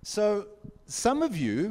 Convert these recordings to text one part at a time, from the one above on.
So some of you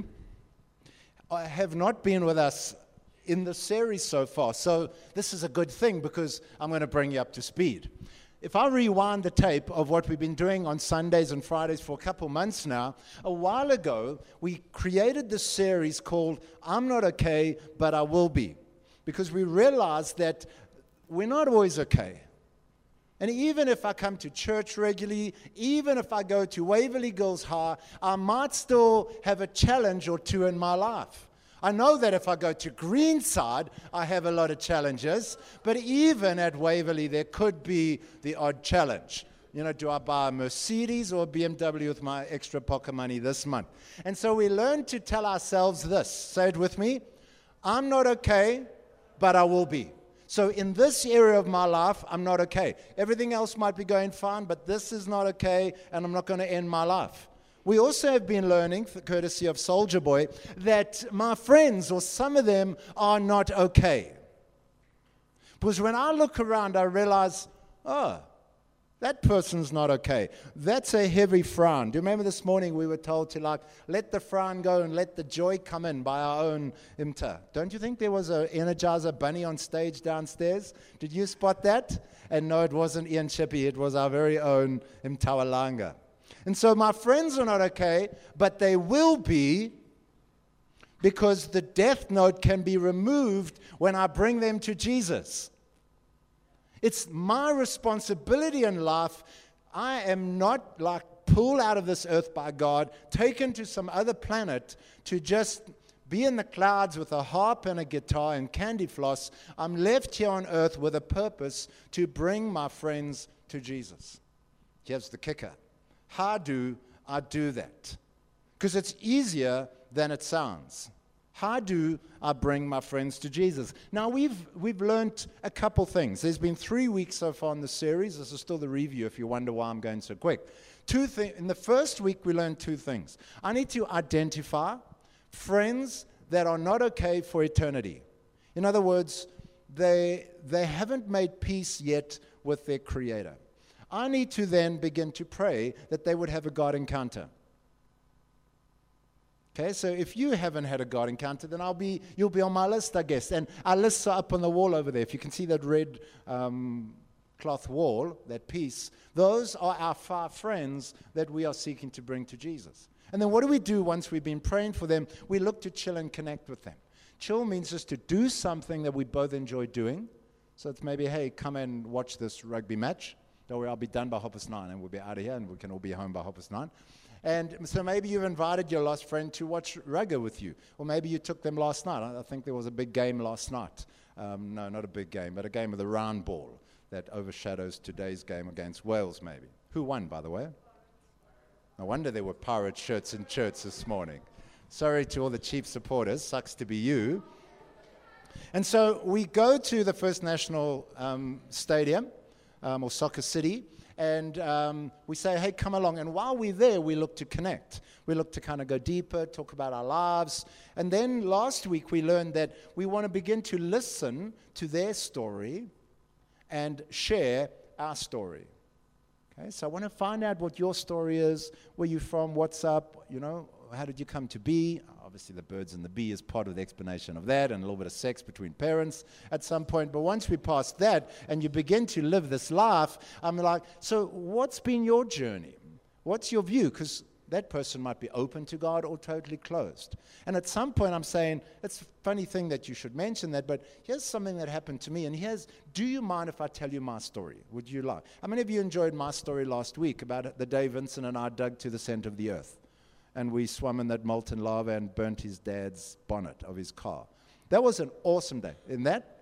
have not been with us in the series so far. So this is a good thing because I'm going to bring you up to speed. If I rewind the tape of what we've been doing on Sundays and Fridays for a couple months now, a while ago, we created this series called I'm Not Okay, But I Will Be. Because we realized that we're not always okay. And even if I come to church regularly, even if I go to Waverley Girls High, I might still have a challenge or two in my life. I know that if I go to Greenside, I have a lot of challenges, but even at Waverley, there could be the odd challenge. You know, do I buy a Mercedes or a BMW with my extra pocket money this month? And so we learn to tell ourselves this. Say it with me. I'm not okay, but I will be. So in this area of my life, I'm not okay. Everything else might be going fine, but this is not okay, and I'm not going to end my life. We also have been learning, courtesy of Soldier Boy, that my friends, or some of them, are not okay. Because when I look around, I realize, oh, that person's not okay. That's a heavy frown. Do you remember this morning we were told to let the frown go and let the joy come in by our own imta? Don't you think there was an Energizer bunny on stage downstairs? Did you spot that? And no, it wasn't Ian Chippy. It was our very own Imtawalanga. And so my friends are not okay, but they will be because the death note can be removed when I bring them to Jesus. It's my responsibility in life. I am not pulled out of this earth by God, taken to some other planet to just be in the clouds with a harp and a guitar and candy floss. I'm left here on earth with a purpose to bring my friends to Jesus. Here's the kicker. How do I do that? Because it's easier than it sounds. How do I bring my friends to Jesus? Now, we've learned a couple things. There's been 3 weeks so far in the series. This is still the review if you wonder why I'm going so quick. In the first week, we learned 2 things. I need to identify friends that are not okay for eternity. In other words, they haven't made peace yet with their Creator. I need to then begin to pray that they would have a God encounter. Okay, so if you haven't had a God encounter, then you'll be on my list, I guess. And our lists are up on the wall over there. If you can see that red cloth wall, that piece, those are our 5 friends that we are seeking to bring to Jesus. And then what do we do once we've been praying for them? We look to chill and connect with them. Chill means just to do something that we both enjoy doing. So it's maybe, hey, come and watch this rugby match. Don't worry, I'll be done by 9:30 and we'll be out of here and we can all be home by 9:30. And so maybe you've invited your lost friend to watch rugby with you. Or maybe you took them last night. I think there was a big game last night. No, not a big game, but a game of the round ball that overshadows today's game against Wales maybe. Who won, by the way? No wonder there were pirate shirts in church this morning. Sorry to all the Chiefs supporters. Sucks to be you. And so we go to the First National Stadium, or Soccer City, and we say, hey, come along. And while we're there, we look to connect. We look to kind of go deeper, talk about our lives. And then last week, we learned that we want to begin to listen to their story and share our story. Okay, so I want to find out what your story is, where you're from, what's up, how did you come to be? Obviously, the birds and the bee is part of the explanation of that, and a little bit of sex between parents at some point. But once we pass that and you begin to live this life, I'm like, so what's been your journey? What's your view? Because that person might be open to God or totally closed. And at some point, I'm saying, it's a funny thing that you should mention that, but here's something that happened to me. And do you mind if I tell you my story? Would you like? How many of you enjoyed my story last week about the day Vincent and I dug to the center of the earth? And we swam in that molten lava and burnt his dad's bonnet of his car. That was an awesome day, isn't that?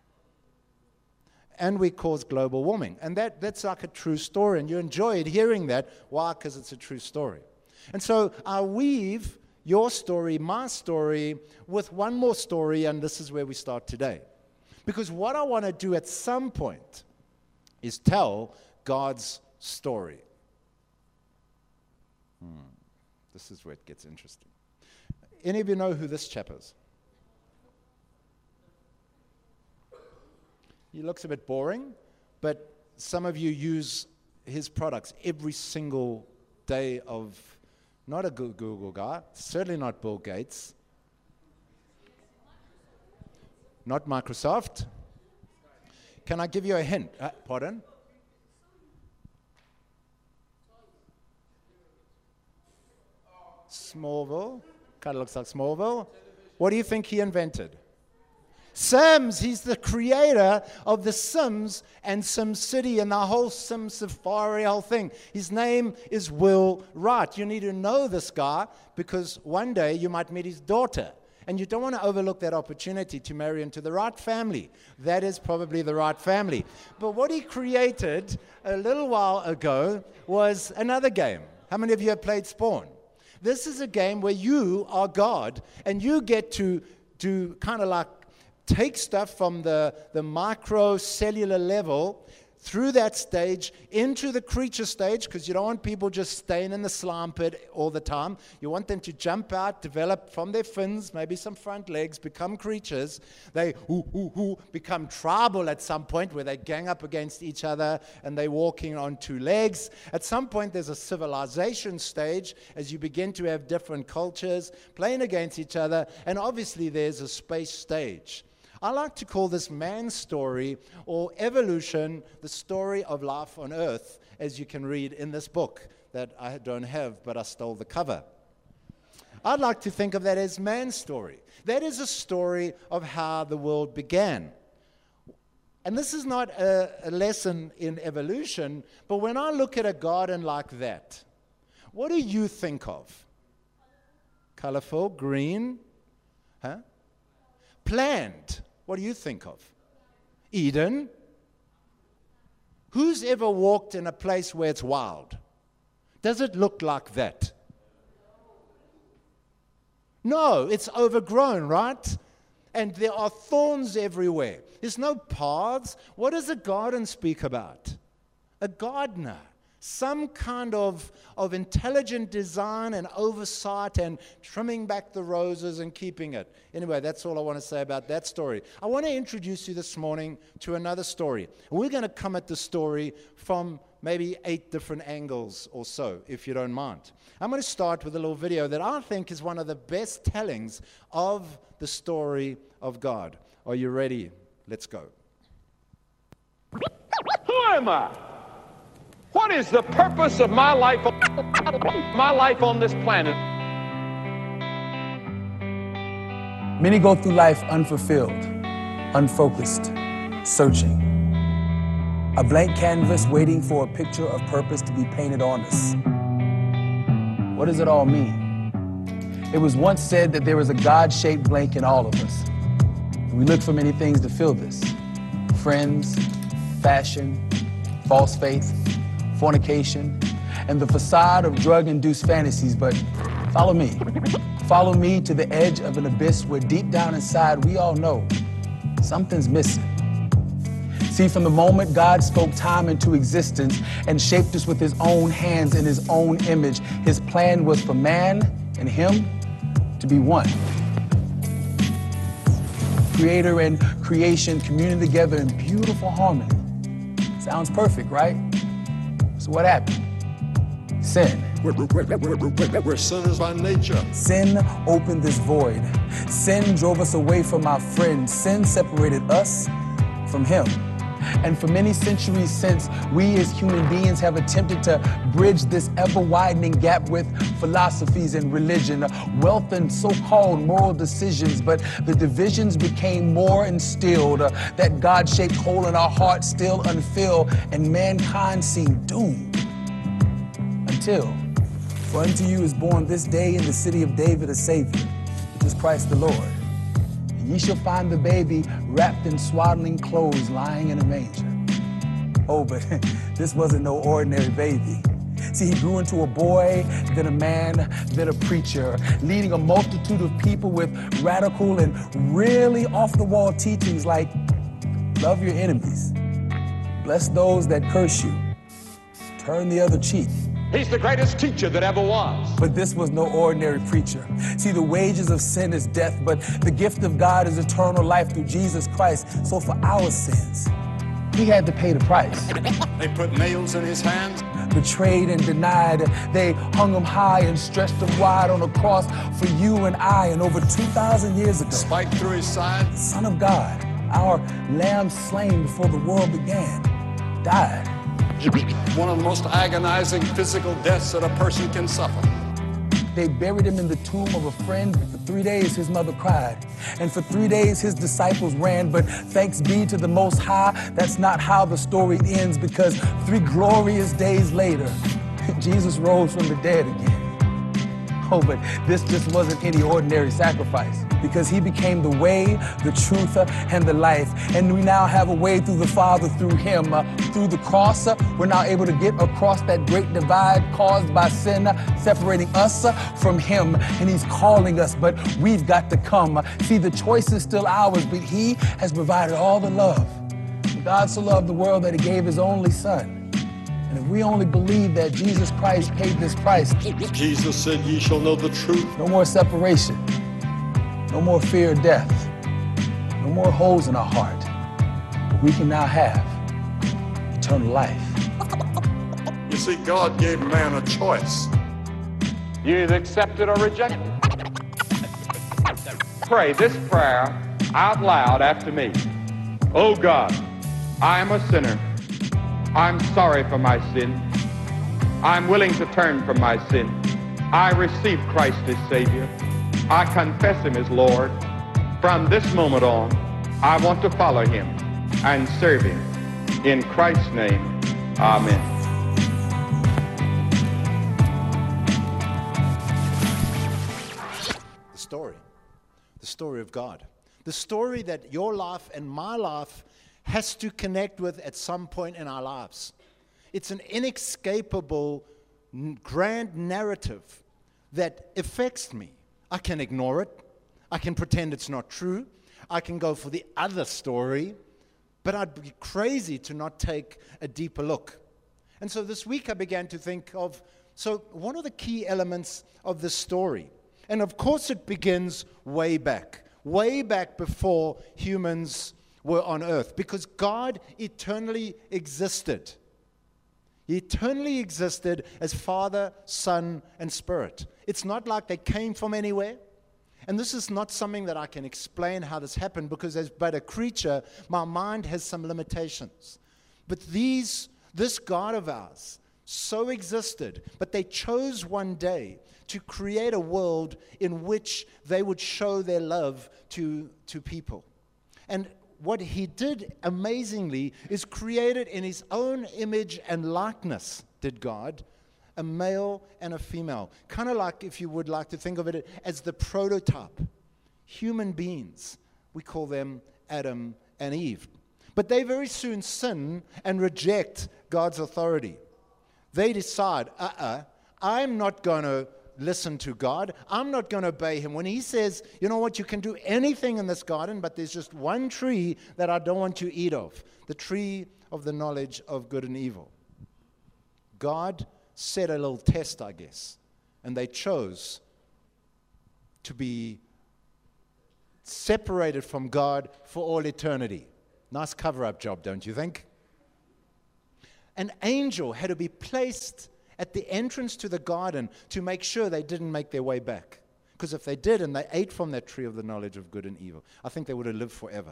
And we caused global warming. And that's like a true story, and you enjoyed hearing that. Why? Because it's a true story. And so I weave your story, my story, with one more story, and this is where we start today. Because what I want to do at some point is tell God's story. This is where it gets interesting. Any of you know who this chap is? He looks a bit boring, but some of you use his products every single day of Not a Google guy. Certainly not Bill Gates. Not Microsoft. Can I give you a hint? Pardon? Smallville. Kind of looks like Smallville. What do you think he invented? Sims. He's the creator of The Sims and SimCity and the whole Sim Safari, whole thing. His name is Will Wright. You need to know this guy because one day you might meet his daughter. And you don't want to overlook that opportunity to marry into the right family. That is probably the right family. But what he created a little while ago was another game. How many of you have played Spawn? This is a game where you are God, and you get to do kind of like take stuff from the microcellular level through that stage into the creature stage, because you don't want people just staying in the slime pit all the time. You want them to jump out, develop from their fins, maybe some front legs, become creatures. They become tribal at some point where they gang up against each other and they're walking on two legs. At some point there's a civilization stage as you begin to have different cultures playing against each other, and obviously there's a space stage. I like to call this man's story, or evolution, the story of life on earth, as you can read in this book that I don't have, but I stole the cover. I'd like to think of that as man's story. That is a story of how the world began. And this is not a lesson in evolution, but when I look at a garden like that, what do you think of? Colorful, green, planned. What do you think of? Eden. Who's ever walked in a place where it's wild? Does it look like that? No, it's overgrown, right? And there are thorns everywhere. There's no paths. What does a garden speak about? A gardener. Some kind of intelligent design and oversight and trimming back the roses and keeping it. Anyway, that's all I want to say about that story. I want to introduce you this morning to another story. We're going to come at the story from maybe 8 different angles or so, if you don't mind. I'm going to start with a little video that I think is one of the best tellings of the story of God. Are you ready? Let's go. Who am I? What is the purpose of my life on this planet? Many go through life unfulfilled, unfocused, searching. A blank canvas waiting for a picture of purpose to be painted on us. What does it all mean? It was once said that there is a God-shaped blank in all of us. We look for many things to fill this. Friends, fashion, false faith, fornication, and the facade of drug-induced fantasies. But follow me. Follow me to the edge of an abyss where deep down inside we all know something's missing. See, from the moment God spoke time into existence and shaped us with his own hands in his own image, his plan was for man and him to be one. Creator and creation communing together in beautiful harmony. Sounds perfect, right? So what happened? Sin. We're sinners by nature. Sin opened this void. Sin drove us away from our friends. Sin separated us from him. And for many centuries since, we as human beings have attempted to bridge this ever-widening gap with philosophies and religion, wealth and so-called moral decisions, but the divisions became more instilled, that God-shaped hole in our hearts still unfilled, and mankind seemed doomed. Until, for unto you is born this day in the city of David a Savior, which is Christ the Lord. Ye shall find the baby wrapped in swaddling clothes lying in a manger. Oh, but this wasn't no ordinary baby. See, he grew into a boy, then a man, then a preacher, leading a multitude of people with radical and really off-the-wall teachings like, love your enemies, bless those that curse you, turn the other cheek. He's the greatest teacher that ever was. But this was no ordinary preacher. See, the wages of sin is death, but the gift of God is eternal life through Jesus Christ. So for our sins, he had to pay the price. They put nails in his hands. betrayed and denied. They hung him high and stretched him wide on a cross for you and I. And over 2,000 years ago, Spiked through his side. the Son of God, our lamb slain before the world began, died. One of the most agonizing physical deaths that a person can suffer. They buried him in the tomb of a friend. For 3 days, his mother cried. And for 3 days, his disciples ran. But thanks be to the Most High, that's not how the story ends, because 3 glorious days later, Jesus rose from the dead again. Oh, but this just wasn't any ordinary sacrifice, because he became the way, the truth, and the life. And we now have a way through the Father through him. Through the cross, we're now able to get across that great divide caused by sin, separating us from him. And he's calling us, but we've got to come. See, the choice is still ours, but he has provided all the love. God so loved the world that he gave his only son. And if we only believe that Jesus Christ paid this price, Jesus said, ye shall know the truth. no more separation, no more fear of death, no more holes in our heart. But we can now have eternal life. You see, God gave man a choice. You either accept it or reject it. Pray this prayer out loud after me. Oh God, I am a sinner. I'm sorry for my sin. I'm willing to turn from my sin. I receive Christ as Savior. I confess him as Lord. From this moment on, I want to follow him and serve him. In Christ's name, amen. The story of God. The story that your life and my life has to connect with at some point in our lives. It's an inescapable, grand narrative that affects me. I can ignore it. I can pretend it's not true. I can go for the other story, but I'd be crazy to not take a deeper look. And so this week I began to think of, so what are the key elements of this story? And of course it begins way back before humans were on earth, because God eternally existed. He eternally existed as Father, Son, and Spirit. It's not like they came from anywhere. And this is not something that I can explain how this happened, because as but a creature, my mind has some limitations. But this God of ours so existed, but they chose one day to create a world in which they would show their love to people. And what he did amazingly is created in his own image and likeness, did God, a male and a female. Kind of like, if you would like to think of it as the prototype. Human beings, we call them Adam and Eve. But they very soon sin and reject God's authority. They decide, I'm not going to listen to God. I'm not going to obey him. When he says, you know what, you can do anything in this garden, but there's just one tree that I don't want you to eat of, the tree of the knowledge of good and evil. God set a little test, I guess, and they chose to be separated from God for all eternity. Nice cover-up job, don't you think? An angel had to be placed at the entrance to the garden to make sure they didn't make their way back. Because if they did and they ate from that tree of the knowledge of good and evil, I think they would have lived forever.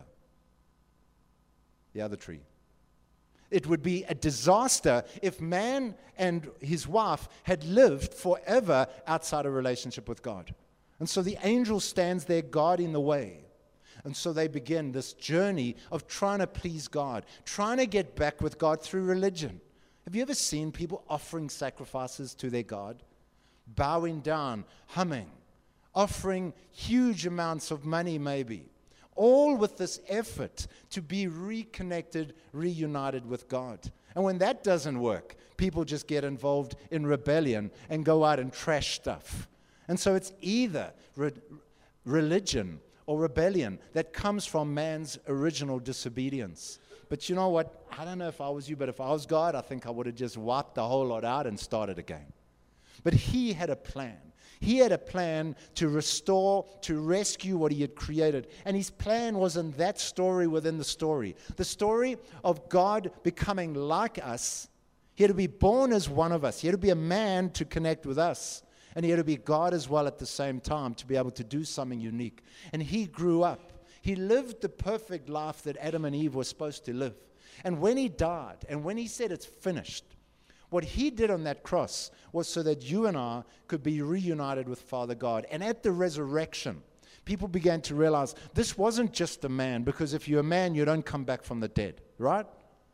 The other tree. It would be a disaster if man and his wife had lived forever outside a relationship with God. And so the angel stands there guarding the way. And so they begin this journey of trying to please God, trying to get back with God through religion. Have you ever seen people offering sacrifices to their God? Bowing down, humming, offering huge amounts of money maybe. All with this effort to be reconnected, reunited with God. And when that doesn't work, people just get involved in rebellion and go out and trash stuff. And so it's either religion or rebellion that comes from man's original disobedience. But you know what? I don't know if I was you, but if I was God, I think I would have just wiped the whole lot out and started again. But he had a plan. He had a plan to restore, to rescue what he had created. And his plan wasn't that story within the story. The story of God becoming like us, He had to be born as one of us. He had to be a man to connect with us. And he had to be God as well at the same time to be able to do something unique. And he grew up. He lived the perfect life that Adam and Eve were supposed to live. And when he died, and when he said it's finished, what he did on that cross was so that you and I could be reunited with Father God. And at the resurrection, people began to realize this wasn't just a man, because if you're a man, you don't come back from the dead, right?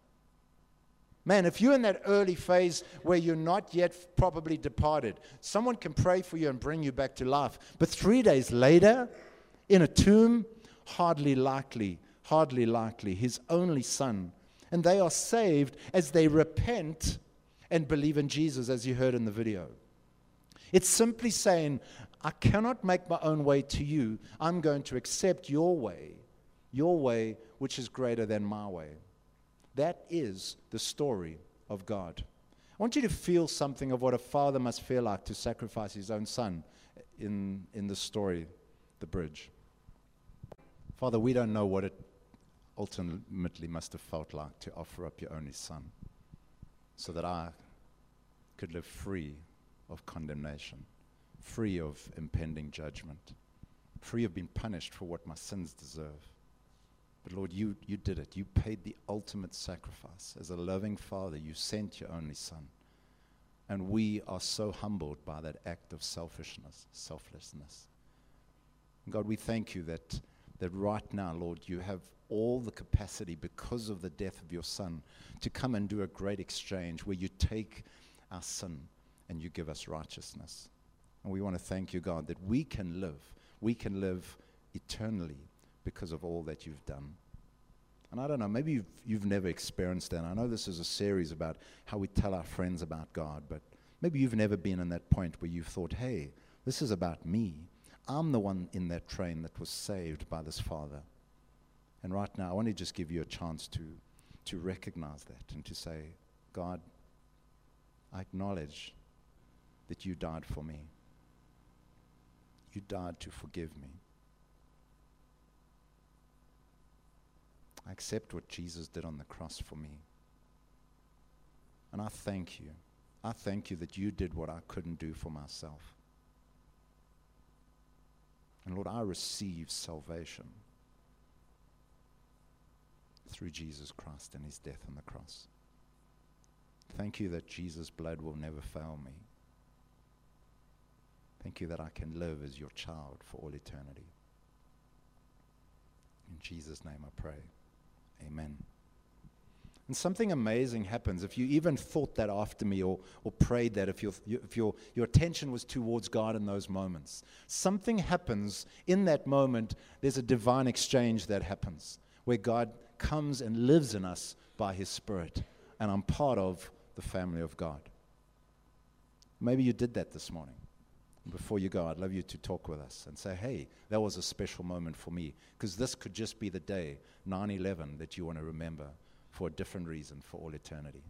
Man, if you're in that early phase where you're not yet probably departed, someone can pray for you and bring you back to life. But 3 days later, in a tomb, hardly likely, his only son. And they are saved as they repent and believe in Jesus, as you heard in the video. It's simply saying, I cannot make my own way to you. I'm going to accept your way, which is greater than my way. That is the story of God. I want you to feel something of what a father must feel like to sacrifice his own son in the story, the bridge. Father, we don't know what it ultimately must have felt like to offer up your only son so that I could live free of condemnation, free of impending judgment, free of being punished for what my sins deserve. But Lord, you did it. You paid the ultimate sacrifice. As a loving Father, you sent your only Son. And we are so humbled by that act of selflessness. God, we thank you that right now, Lord, you have all the capacity because of the death of your Son to come and do a great exchange where you take our sin and you give us righteousness. And we want to thank you, God, that we can live eternally because of all that you've done. And I don't know, maybe you've never experienced that. I know this is a series about how we tell our friends about God, but maybe you've never been in that point where you've thought, hey, this is about me. I'm the one in that train that was saved by this Father. And right now, I want to just give you a chance to recognize that and to say, God, I acknowledge that you died for me. You died to forgive me. I accept what Jesus did on the cross for me. And I thank you. I thank you that you did what I couldn't do for myself. And Lord, I receive salvation through Jesus Christ and his death on the cross. Thank you that Jesus' blood will never fail me. Thank you that I can live as your child for all eternity. In Jesus' name I pray. Amen. And something amazing happens if you even thought that after me or prayed that, if your attention was towards God in those moments. Something happens in that moment. There's a divine exchange that happens where God comes and lives in us by his Spirit. And I'm part of the family of God. Maybe you did that this morning. Before you go, I'd love you to talk with us and say, hey, that was a special moment for me, because this could just be the day, 9/11, that you want to remember for a different reason for all eternity.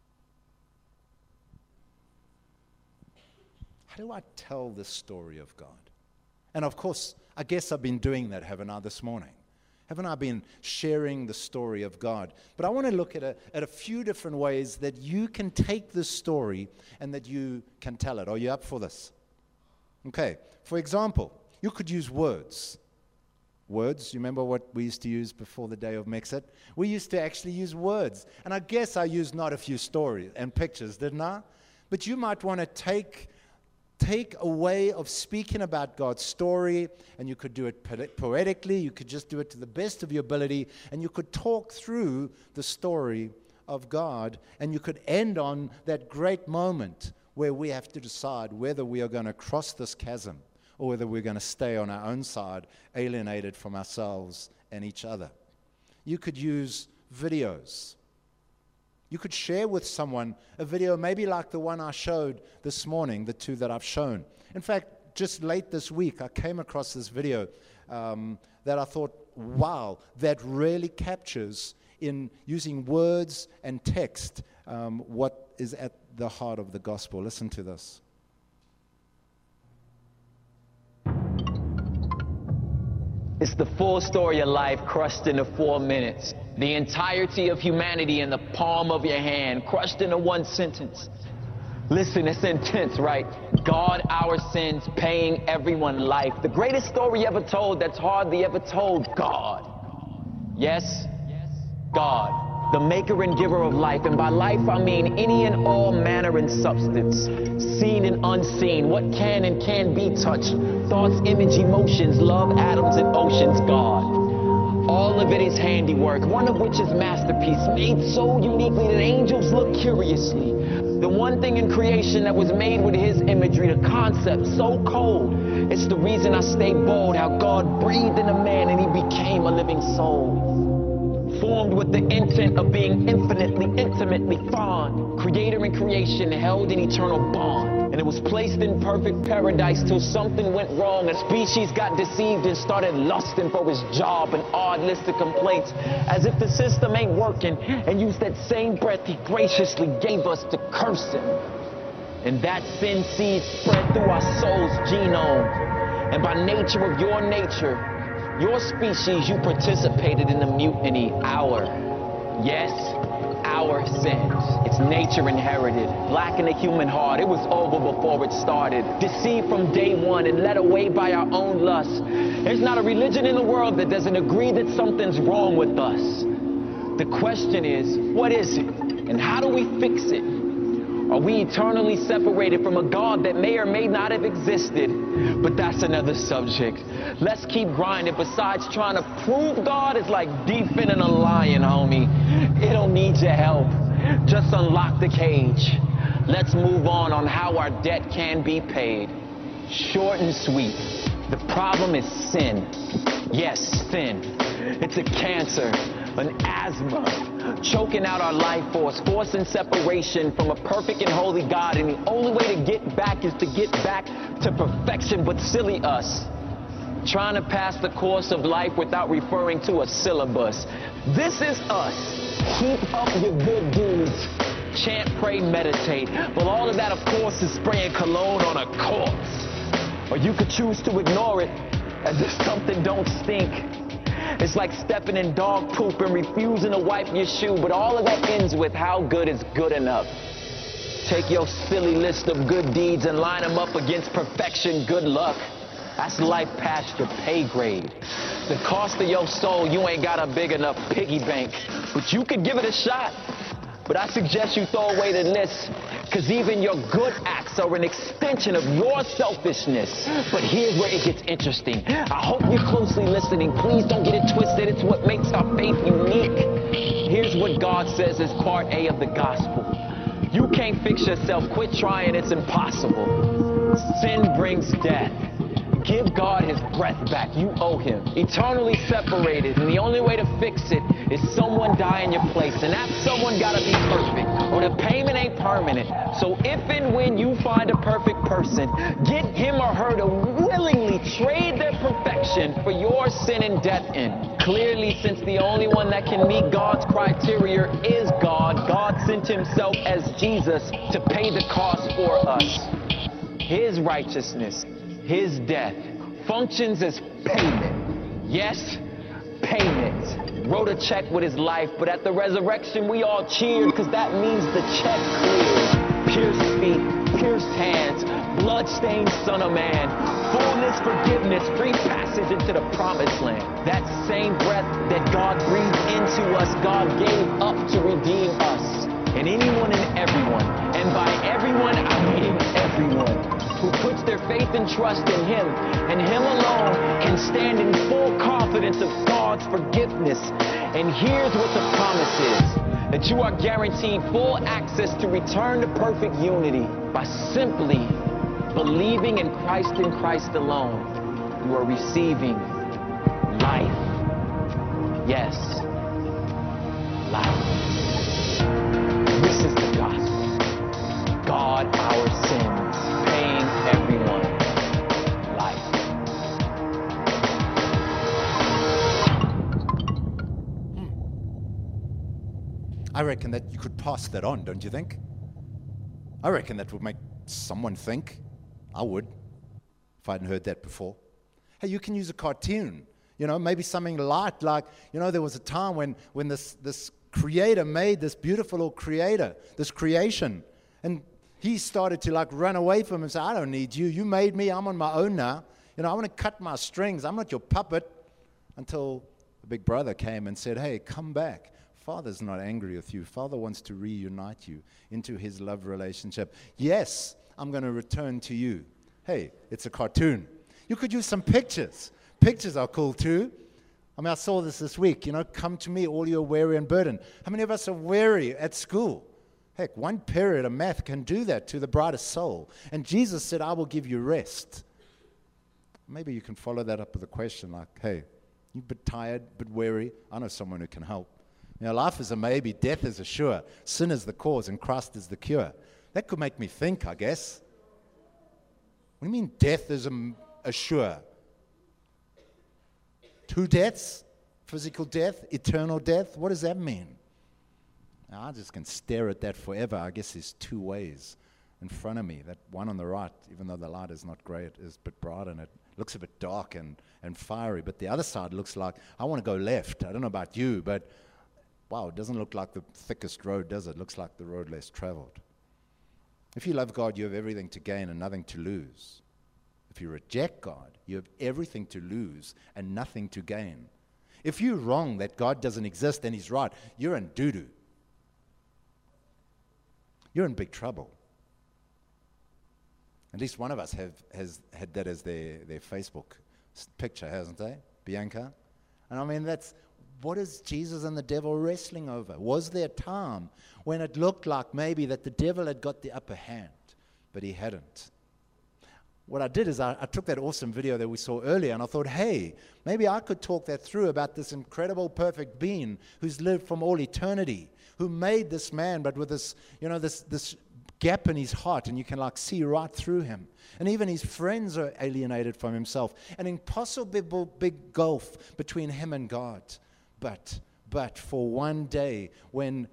How do I tell this story of God? And of course, I guess I've been doing that, haven't I, this morning? Haven't I been sharing the story of God? But I want to look at a few different ways that you can take this story and that you can tell it. Are you up for this? Okay, for example, you could use words. Words, you remember what we used to use before the day of Mexit? We used to actually use words. And I guess I used not a few stories and pictures, didn't I? But you might want to take a way of speaking about God's story, and you could do it poetically, you could just do it to the best of your ability, and you could talk through the story of God, and you could end on that great moment where we have to decide whether we are going to cross this chasm or whether we're going to stay on our own side, alienated from ourselves and each other. You could use videos. You could share with someone a video maybe like the one I showed this morning, the two that I've shown. In fact, just late this week, I came across this video that I thought, wow, that really captures in using words and text what is at the heart of the gospel. Listen to this. It's the full story of life crushed into 4 minutes. The entirety of humanity in the palm of your hand, crushed into one sentence. Listen, it's intense, right? God, our sins, paying everyone life. The greatest story ever told that's hardly ever told. God. Yes, God, the maker and giver of life. And by life, I mean any and all manner and substance, seen and unseen, what can and can be touched, thoughts, image, emotions, love, atoms, and oceans. God. All of it is handiwork, one of which is masterpiece, made so uniquely that angels look curiously. The one thing in creation that was made with his imagery, the concept so cold. It's the reason I stay bold, how God breathed in a man and he became a living soul. Formed with the intent of being infinitely, intimately fond. Creator and creation held in eternal bond. And it was placed in perfect paradise till something went wrong. A species got deceived and started lusting for his job, an odd list of complaints, as if the system ain't working. And used that same breath he graciously gave us to curse him. And that sin seed spread through our soul's genome. And by nature of your nature, your species, you participated in the mutiny. Our sins. It's nature inherited. Black in the human heart. It was over before it started. Deceived from day one and led away by our own lust. There's not a religion in the world that doesn't agree that something's wrong with us. The question is, what is it? And how do we fix it? Are we eternally separated from a God that may or may not have existed? But that's another subject. Let's keep grinding. Besides, trying to prove God is like defending a lion, homie. It don't need your help. Just unlock the cage. Let's move on how our debt can be paid. Short and sweet. The problem is sin. Yes, sin. It's a cancer, an asthma, choking out our life force, forcing separation from a perfect and holy God. And the only way to get back is to get back to perfection, but silly us. Trying to pass the course of life without referring to a syllabus. This is us. Keep up your good deeds. Chant, pray, meditate. Well, all of that, of course, is spraying cologne on a corpse. Or you could choose to ignore it as if something don't stink. It's like stepping in dog poop and refusing to wipe your shoe, but all of that ends with how good is good enough. Take your silly list of good deeds and line them up against perfection. Good luck. That's life past your pay grade. The cost of your soul, you ain't got a big enough piggy bank, but you could give it a shot. But I suggest you throw away the list, because even your good acts are an extension of your selfishness. But here's where it gets interesting. I hope you're closely listening. Please don't get it twisted. It's what makes our faith unique. Here's what God says is part A of the gospel. You can't fix yourself. Quit trying. It's impossible. Sin brings death. Give God his breath back. You owe him. Eternally separated. And the only way to fix it is someone die in your place. And that someone gotta be perfect, or the payment ain't permanent. So if and when you find a perfect person, get him or her to willingly trade their perfection for your sin and death in. Clearly, since the only one that can meet God's criteria is God, God sent himself as Jesus to pay the cost for us. His righteousness, his death, functions as payment. Yes, payment. Wrote a check with his life, but at the resurrection we all cheered, because that means the check cleared. Pierced feet, pierced hands, blood-stained son of man, fullness, forgiveness, free passage into the promised land. That same breath that God breathed into us, God gave up to redeem us. And anyone and everyone, and by everyone I mean everyone, who puts their faith and trust in him, and him alone, can stand in full confidence of God's forgiveness. And here's what the promise is, that you are guaranteed full access to return to perfect unity by simply believing in Christ alone. You are receiving life. Yes, life. This is the gospel. God, our sins, paying everyone life. I reckon that you could pass that on, don't you think? I reckon that would make someone think. I would, if I hadn't heard that before. Hey, you can use a cartoon. Maybe something light, like, there was a time when this creator made this beautiful little creator, this creation, and he started to like run away from him and say, I don't need you. You made me. I'm on my own now. I want to cut my strings. I'm not your puppet. Until the big brother came and said, hey, come back. Father's not angry with you. Father wants to reunite you into his love relationship. Yes, I'm going to return to you. Hey, it's a cartoon. You could use some pictures. Pictures are cool too. I saw this week. Come to me, all you are weary and burdened. How many of us are weary at school? Heck, one period of math can do that to the brightest soul. And Jesus said, I will give you rest. Maybe you can follow that up with a question like, hey, you a bit tired, a bit weary? I know someone who can help. Life is a maybe, death is a sure, sin is the cause, and Christ is the cure. That could make me think, I guess. What do you mean death is a sure? 2 deaths? Physical death? Eternal death? What does that mean? Now, I just can stare at that forever. I guess there's 2 ways in front of me. That one on the right, even though the light is not great, is a bit bright and it looks a bit dark and fiery. But the other side looks like, I want to go left. I don't know about you, but wow, it doesn't look like the thickest road, does it? It looks like the road less traveled. If you love God, you have everything to gain and nothing to lose. If you reject God, you have everything to lose and nothing to gain. If you're wrong that God doesn't exist and he's right, you're in doo-doo. You're in big trouble. At least one of us has had that as their Facebook picture, hasn't they? Bianca? And what is Jesus and the devil wrestling over? Was there a time when it looked like maybe that the devil had got the upper hand, but he hadn't? What I did is I took that awesome video that we saw earlier and I thought, hey, maybe I could talk that through about this incredible, perfect being who's lived from all eternity, who made this man, but with this, this gap in his heart, and you can see right through him. And even his friends are alienated from himself. An impossible big gulf between him and God. But for one day when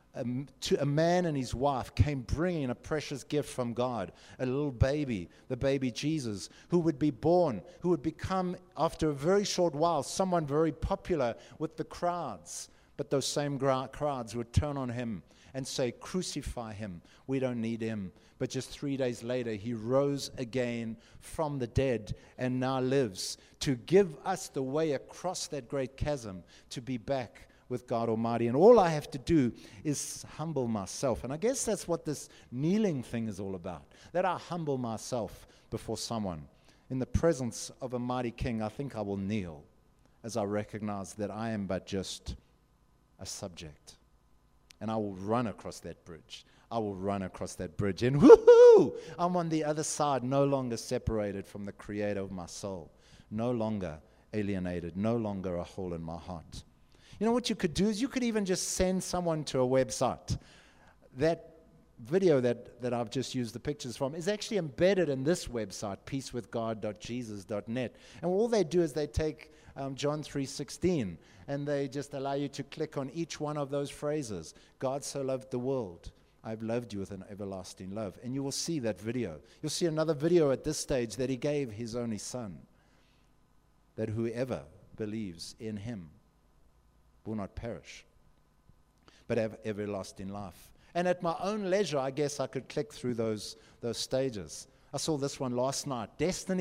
a man and his wife came bringing a precious gift from God, a little baby, the baby Jesus, who would be born, who would become, after a very short while, someone very popular with the crowds. But those same crowds would turn on him and say, crucify him. We don't need him. But just 3 days later, he rose again from the dead and now lives to give us the way across that great chasm to be back with God Almighty. And all I have to do is humble myself. And I guess that's what this kneeling thing is all about, that I humble myself before someone. In the presence of a mighty king, I think I will kneel as I recognize that I am but just a subject. And I will run across that bridge. I will run across that bridge. And woohoo! I'm on the other side, no longer separated from the creator of my soul. No longer alienated. No longer a hole in my heart. You know what you could do is you could even just send someone to a website. That video that I've just used the pictures from is actually embedded in this website, peacewithgod.jesus.net. And all they do is they take John 3:16, and they just allow you to click on each one of those phrases. God so loved the world. I've loved you with an everlasting love. And you will see that video. You'll see another video at this stage that he gave his only son, that whoever believes in him will not perish, but have everlasting life. And at my own leisure, I guess I could click through those stages. I saw this one last night,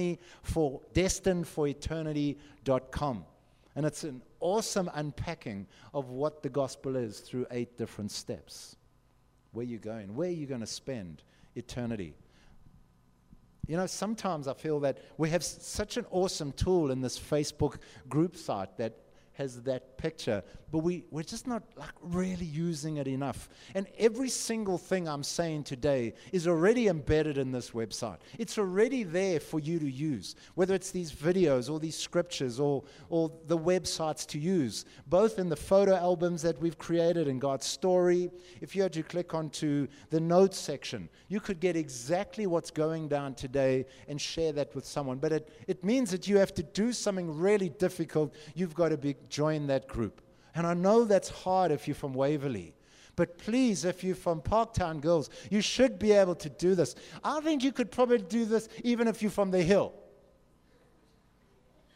destinedforeternity.com. And it's an awesome unpacking of what the gospel is through 8 different steps. Where you're going, where you're going to spend eternity. Sometimes I feel that we have such an awesome tool in this Facebook group site that has that picture, but we're just not really using it enough. And every single thing I'm saying today is already embedded in this website. It's already there for you to use, whether it's these videos or these scriptures or the websites to use, both in the photo albums that we've created in God's story. If you had to click onto the notes section, you could get exactly what's going down today and share that with someone. But it means that you have to do something really difficult. You've got to join that group. And I know that's hard if you're from Waverley. But please, if you're from Parktown Girls, you should be able to do this. I think you could probably do this even if you're from the Hill.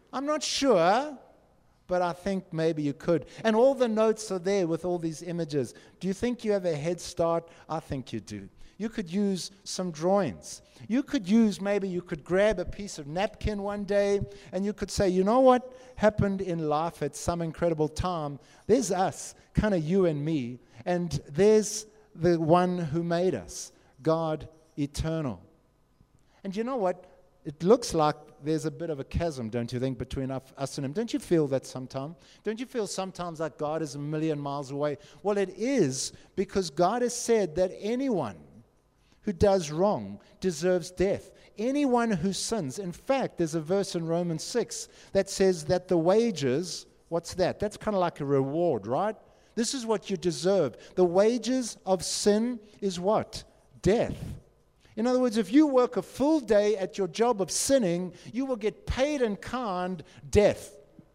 I'm not sure, but I think maybe you could. And all the notes are there with all these images. Do you think you have a head start? I think you do. You could use some drawings. You could grab a piece of napkin one day and you could say, you know what happened in life at some incredible time? There's us, kind of you and me, and there's the one who made us, God eternal. And you know what? It looks like there's a bit of a chasm, don't you think, between us and Him? Don't you feel that sometimes? Don't you feel sometimes like God is a million miles away? Well, it is, because God has said that anyone who does wrong deserves death. Anyone who sins. In fact, there's a verse in Romans 6 that says that the wages, what's that? That's kind of like a reward, right? This is what you deserve. The wages of sin is what? Death. In other words, if you work a full day at your job of sinning, you will get paid in kind death.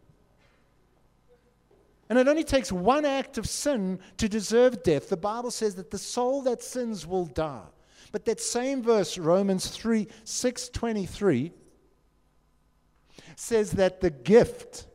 And it only takes one act of sin to deserve death. The Bible says that the soul that sins will die. But that same verse, Romans 6:23, says that the gift,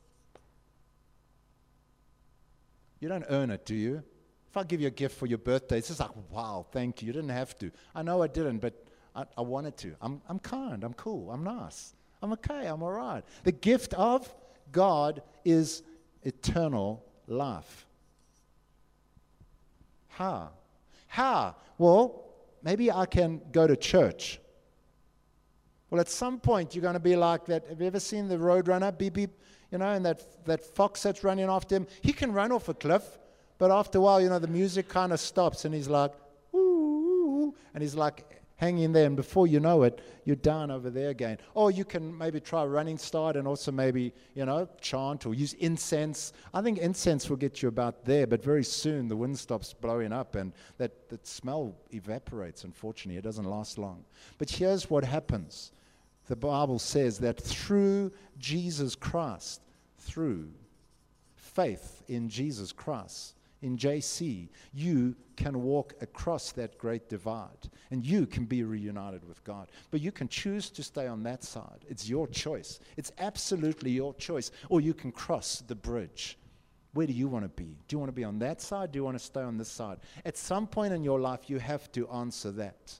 you don't earn it, do you? If I give you a gift for your birthday, it's just like, wow, thank you. You didn't have to. I know I didn't, but I wanted to. I'm kind. I'm cool. I'm nice. I'm okay. I'm all right. The gift of God is eternal life. How? Well, maybe I can go to church. Well, at some point, you're going to be like that. Have you ever seen the Roadrunner? Beep, beep. You know, and that fox that's running after him. He can run off a cliff, but after a while, you know, the music kind of stops, and he's like, ooh, and he's like hanging there, and before you know it, you're down over there again. Or you can maybe try running start and also maybe, you know, chant or use incense. I think incense will get you about there, but very soon the wind stops blowing up and that smell evaporates, unfortunately. It doesn't last long. But here's what happens. The Bible says that through Jesus Christ, through faith in Jesus Christ, in JC, you can walk across that great divide and you can be reunited with God. But you can choose to stay on that side. It's your choice. It's absolutely your choice. Or you can cross the bridge. Where do you want to be? Do you want to be on that side? Do you want to stay on this side? At some point in your life, you have to answer that.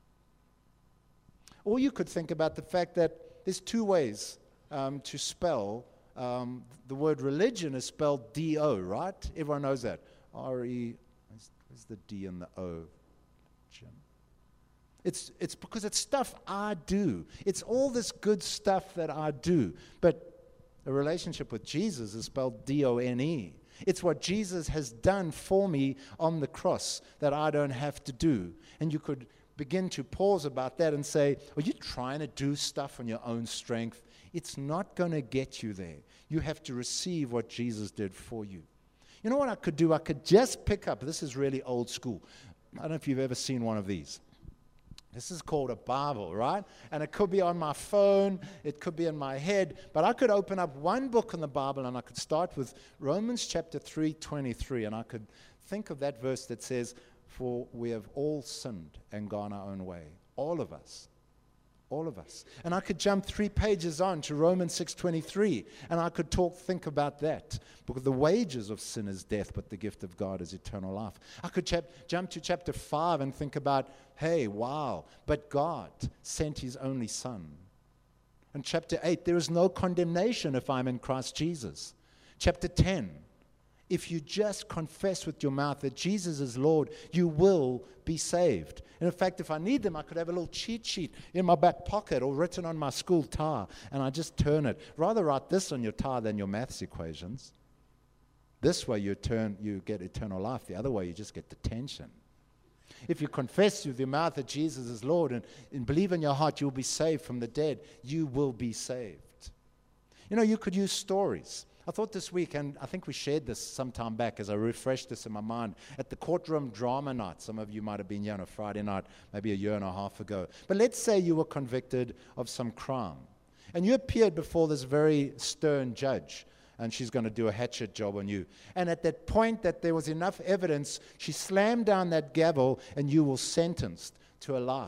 Or you could think about the fact that there's two ways to spell. The word religion is spelled D-O, right? Everyone knows that. R-E, where's the D and the O? Jim. It's because it's stuff I do. It's all this good stuff that I do. But a relationship with Jesus is spelled D-O-N-E. It's what Jesus has done for me on the cross that I don't have to do. And you could begin to pause about that and say, are you trying to do stuff on your own strength? It's not going to get you there. You have to receive what Jesus did for you. You know what I could do? I could just pick up, this is really old school. I don't know if you've ever seen one of these. This is called a Bible, right? And it could be on my phone, it could be in my head, but I could open up one book in the Bible and I could start with Romans chapter 3:23, and I could think of that verse that says, for we have all sinned and gone our own way. All of us. All of us. And I could jump 3 pages on to Romans 6:23, and I could think about that. Because the wages of sin is death, but the gift of God is eternal life. I could jump to chapter 5 and think about, hey, wow, but God sent His only Son. And chapter 8, there is no condemnation if I'm in Christ Jesus. Chapter 10, if you just confess with your mouth that Jesus is Lord, you will be saved. And in fact, if I need them, I could have a little cheat sheet in my back pocket or written on my school tie, and I just turn it. Rather write this on your tie than your maths equations. This way you get eternal life. The other way you just get detention. If you confess with your mouth that Jesus is Lord and believe in your heart you'll be saved from the dead, you will be saved. You know, you could use stories. I thought this week, and I think we shared this some time back as I refreshed this in my mind, at the courtroom drama night. Some of you might have been here on a Friday night, maybe a year and a half ago. But let's say you were convicted of some crime, and you appeared before this very stern judge, and she's going to do a hatchet job on you. And at that point that there was enough evidence, she slammed down that gavel, and you were sentenced to a life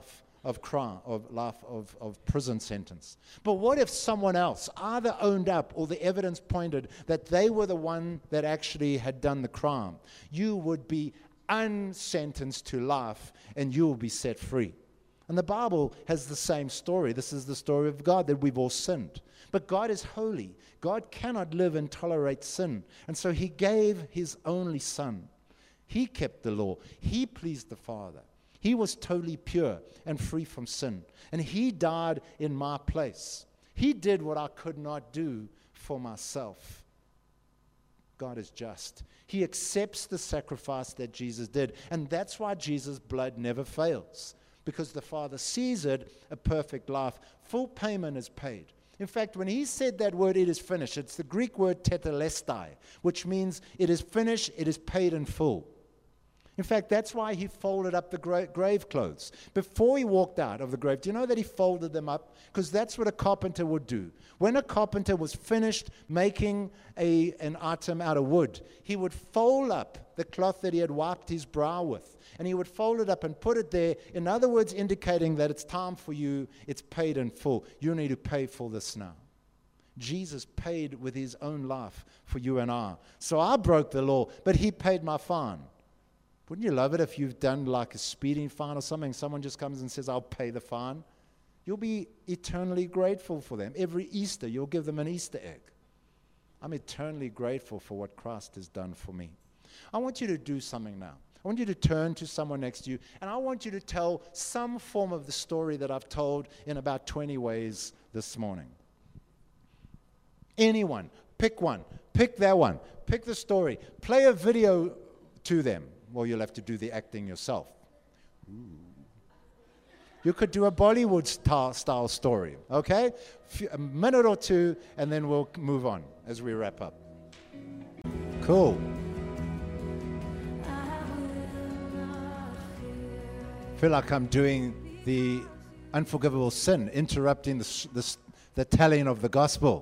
of crime, of life, of prison sentence. But what if someone else either owned up or the evidence pointed that they were the one that actually had done the crime? You would be unsentenced to life and you will be set free. And the Bible has the same story. This is the story of God, that we've all sinned. But God is holy. God cannot live and tolerate sin. And so he gave his only Son. He kept the law. He pleased the Father. He was totally pure and free from sin. And he died in my place. He did what I could not do for myself. God is just. He accepts the sacrifice that Jesus did. And that's why Jesus' blood never fails. Because the Father sees it, a perfect life. Full payment is paid. In fact, when he said that word, it is finished, it's the Greek word tetelestai, which means it is finished, it is paid in full. In fact, that's why he folded up the grave clothes. Before he walked out of the grave, do you know that he folded them up? Because that's what a carpenter would do. When a carpenter was finished making an item out of wood, he would fold up the cloth that he had wiped his brow with. And he would fold it up and put it there, in other words, indicating that it's time for you, it's paid in full. You need to pay for this now. Jesus paid with his own life for you and I. So I broke the law, but he paid my fine. Wouldn't you love it if you've done like a speeding fine or something, someone just comes and says, I'll pay the fine? You'll be eternally grateful for them. Every Easter, you'll give them an Easter egg. I'm eternally grateful for what Christ has done for me. I want you to do something now. I want you to turn to someone next to you, and I want you to tell some form of the story that I've told in about 20 ways this morning. Anyone, pick one, pick that one, pick the story, play a video to them. Well, you'll have to do the acting yourself. Ooh. You could do a Bollywood style story, okay? A minute or two, and then we'll move on as we wrap up. Cool. I feel like I'm doing the unforgivable sin, interrupting the telling of the gospel.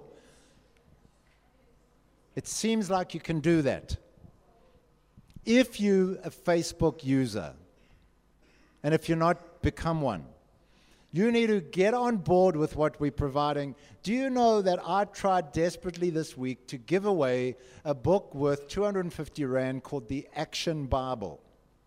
It seems like you can do that. If you're a Facebook user, and if you're not, become one, you need to get on board with what we're providing. Do you know that I tried desperately this week to give away a book worth 250 Rand called The Action Bible?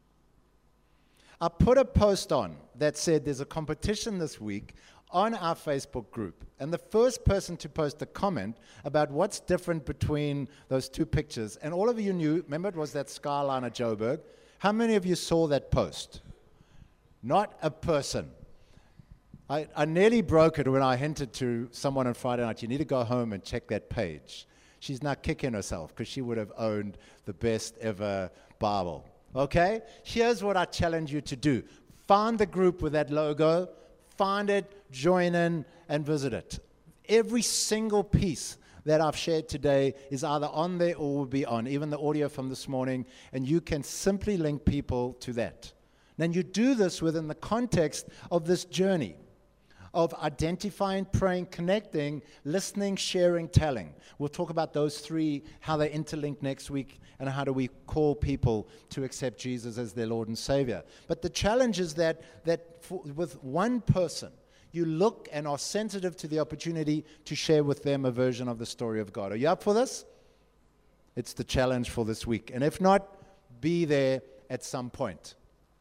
I put a post on that said there's a competition this week on our Facebook group. And the first person to post a comment about what's different between those two pictures, and all of you knew, remember it was that skyline at Joburg? How many of you saw that post? Not a person. I nearly broke it when I hinted to someone on Friday night, you need to go home and check that page. She's now kicking herself because she would have owned the best ever Bible. Okay? Here's what I challenge you to do. Find the group with that logo, find it, join in, and visit it. Every single piece that I've shared today is either on there or will be on, even the audio from this morning, and you can simply link people to that. Then you do this within the context of this journey of identifying, praying, connecting, listening, sharing, telling. We'll talk about those three, how they interlink next week, and how do we call people to accept Jesus as their Lord and Savior. But the challenge is that with one person, you look and are sensitive to the opportunity to share with them a version of the story of God. Are you up for this? It's the challenge for this week. And if not, be there at some point.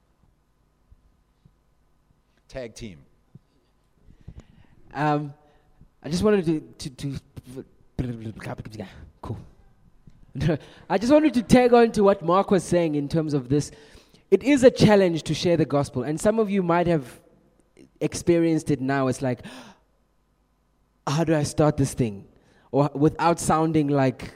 Tag team. I just wanted to cool. I just wanted to tag on to what Mark was saying in terms of this. It is a challenge to share the gospel, and some of you might have experienced it now. It's like, how do I start this thing? Or without sounding like,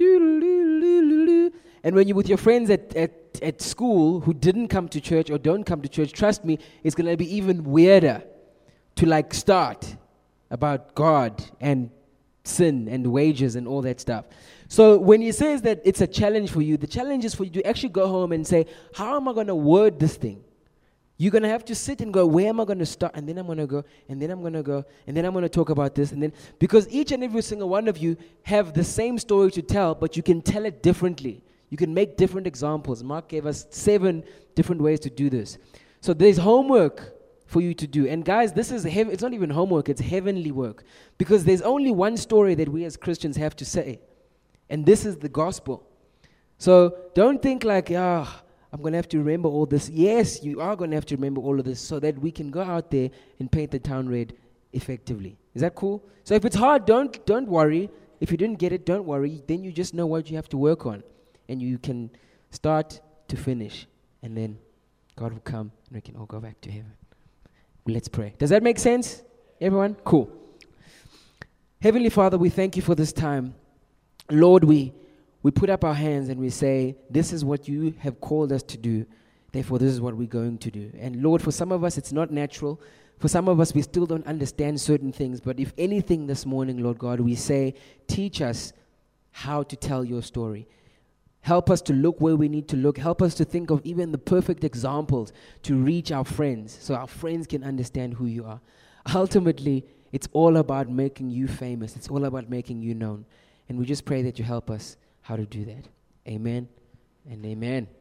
and when you're with your friends at school who didn't come to church or don't come to church, trust me, it's going to be even weirder to like start about God and sin and wages and all that stuff. So when he says that it's a challenge for you, the challenge is for you to actually go home and say, how am I going to word this thing? You're going to have to sit and go, where am I going to start? And then I'm going to go, and then I'm going to go, and then I'm going to talk about this. And then, because each and every single one of you have the same story to tell, but you can tell it differently. You can make different examples. Mark gave us 7 different ways to do this. So there's homework for you to do. And guys, this is it's not even homework, it's heavenly work. Because there's only one story that we as Christians have to say. And this is the gospel. So don't think like, I'm going to have to remember all this. Yes, you are going to have to remember all of this so that we can go out there and paint the town red effectively. Is that cool? So if it's hard, don't worry. If you didn't get it, don't worry. Then you just know what you have to work on. And you can start to finish. And then God will come and we can all go back to heaven. Let's pray. Does that make sense, everyone? Cool. Heavenly Father, we thank you for this time. Lord, we put up our hands and we say, this is what you have called us to do. Therefore, this is what we're going to do. And Lord, for some of us, it's not natural. For some of us, we still don't understand certain things. But if anything this morning, Lord God, we say, teach us how to tell your story. Help us to look where we need to look. Help us to think of even the perfect examples to reach our friends so our friends can understand who you are. Ultimately, it's all about making you famous. It's all about making you known. And we just pray that you help us how to do that. Amen and amen.